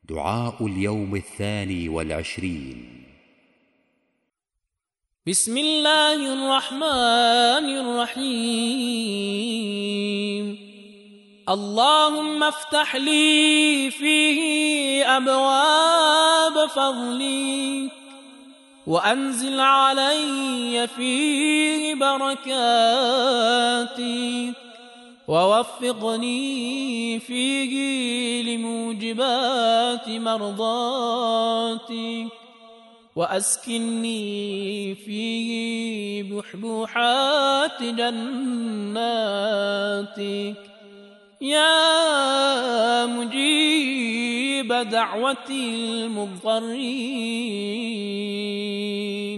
دعاء اليوم 22. بسم الله الرحمن الرحيم. اللهم افتح لي فيه أبواب فضلك، وأنزل علي فيه بركاتك، ووفقني فيه لموجبات مرضاتك، وأسكنني فيه بحبوحات جناتك، يا مجيب دعوة المضطرين.